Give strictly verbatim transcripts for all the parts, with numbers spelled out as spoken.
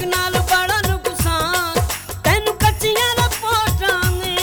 नाल बड़ा नुकसान तैनू कच्चियां रिपोर्टां ने।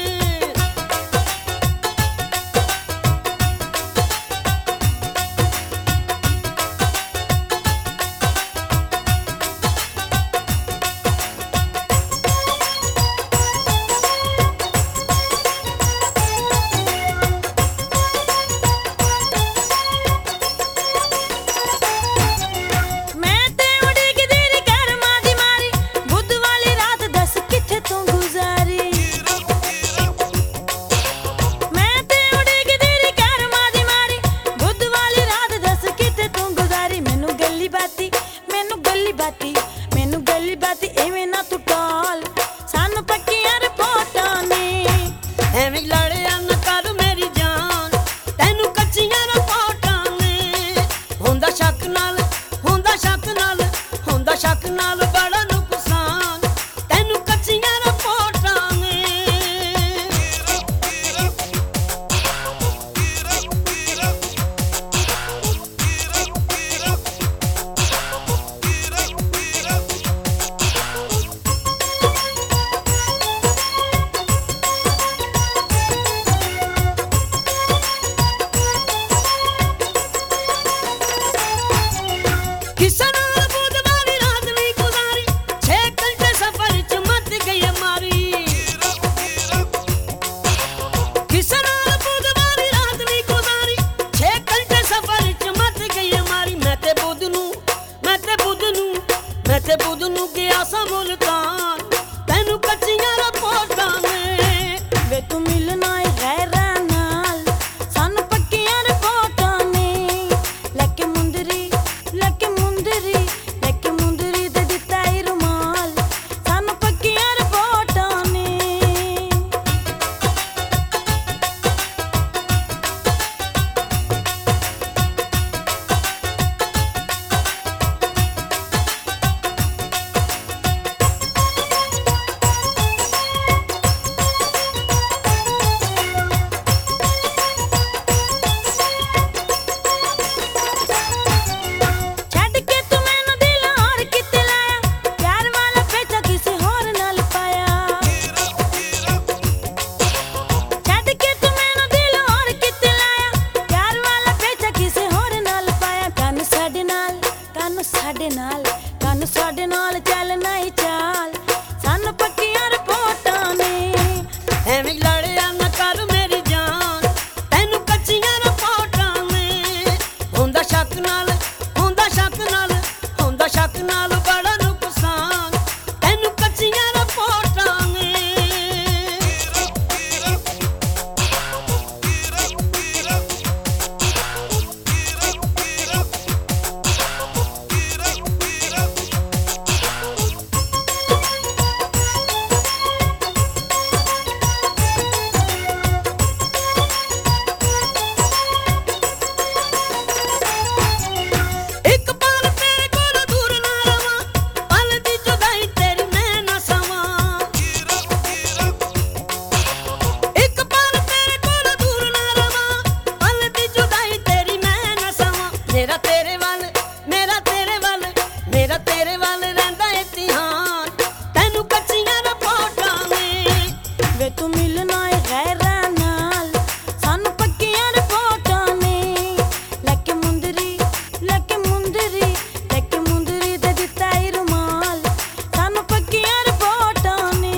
मैनू गली बाती एवें ना तू टाल सानू पक्कियां रिपोर्टां ने। एवें लड़िया ना कर मेरी जान तैनू कच्चियां रिपोर्टां ने। हुंदा शक नाल हुंदा शक नाल हुंदा शक नाल बड़ा नुकसान तैनू कच्चियां रिपोर्टां ने। मैं ते बुध नू गया सा मुल्तान तैनू कच्चियां रिपोर्टां ने। वे तू मिलना है गैरां नाल सानू पक्कियां रिपोर्टां ने। लैके मुंदरी लैके मुंदरी लैके मुंदरी ते दित्ता ही रुमाल सानू पक्कियां रिपोर्टां ने। साडे नाल कानू साडे नाल चलना ही चाल सानू पक्कियां रिपोर्टां ने। एवें लड़िया ना कर मेरी जान तैनू कच्चियां रिपोर्टां ने। हुंदा शक नाल हुंदा शक नाल हुंदा शक नाल बड़ा नुकसान तैनू कच्चियां रिपोर्टां ने। मेरा तेरे वाल मेरा तेरे वाल मेरा तेरे वाल रहिंदा इम्तिहान तैनू कच्चियां रिपोर्टां ने। वे तू मिलना है गैरां नाल सानू पक्कियां रिपोर्टां ने। लैके मुंदरी लैके मुंदरी लैके मुंदरी ते दित्ता ही रुमाल सानू पक्कियां रिपोर्टां ने।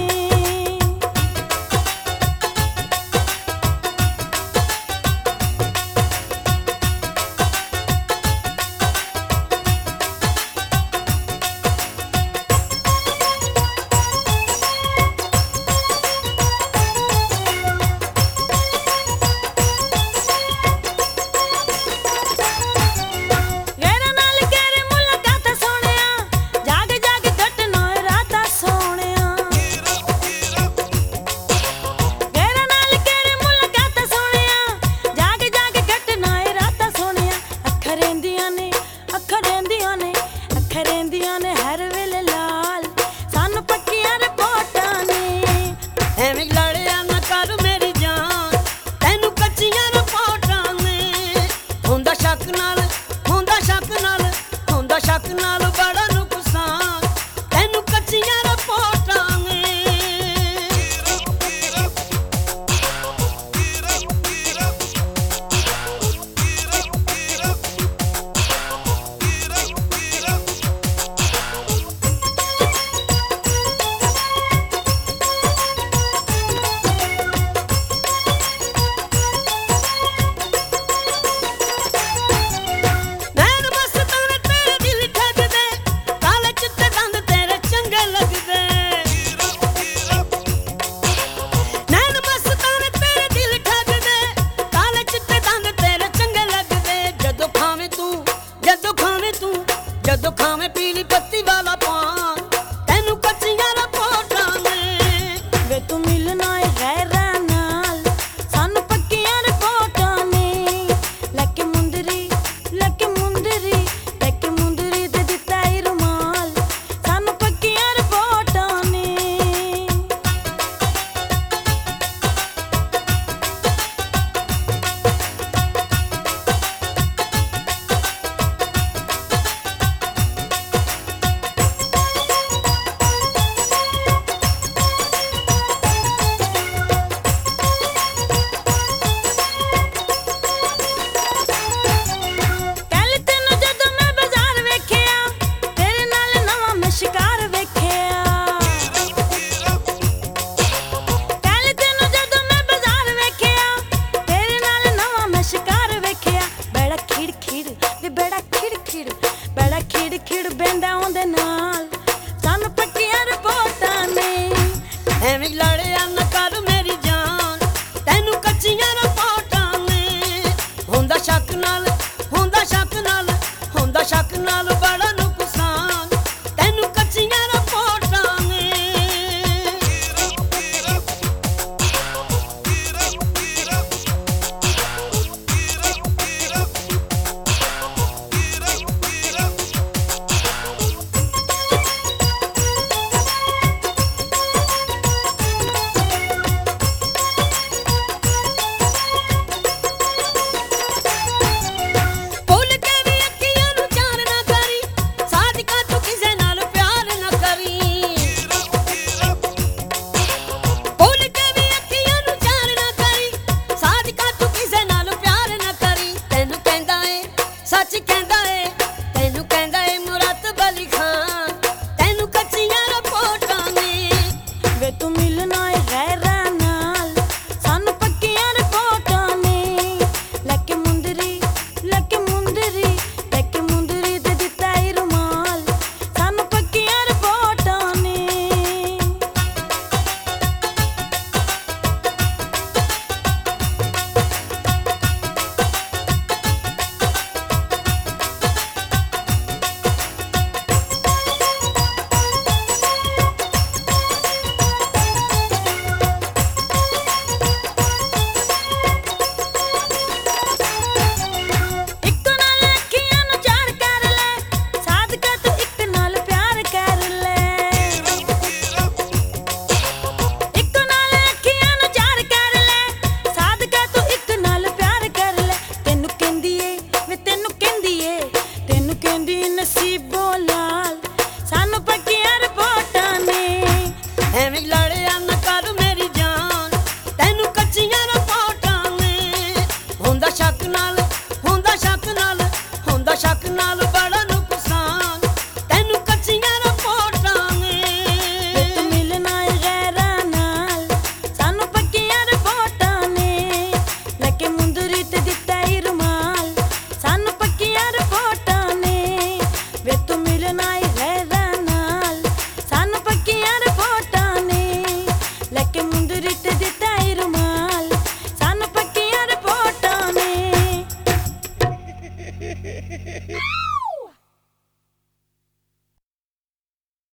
ਐਵੇਂ ਲੜਿਆ ਨਾ ਕਰ ਮੇਰੀ ਜਾਨ, ਤੈਨੂੰ ਕੱਚੀਆਂ ਰਿਪੋਰਟਾਂ ਨੇ। ਹੁੰਦਾ ਸ਼ੱਕ ਨਾਲ ਹੁੰਦਾ ਸ਼ੱਕ ਨਾਲ ਹੁੰਦਾ ਸ਼ੱਕ ਨਾਲ ਬੜਾ ਨੁਕਸਾਨ।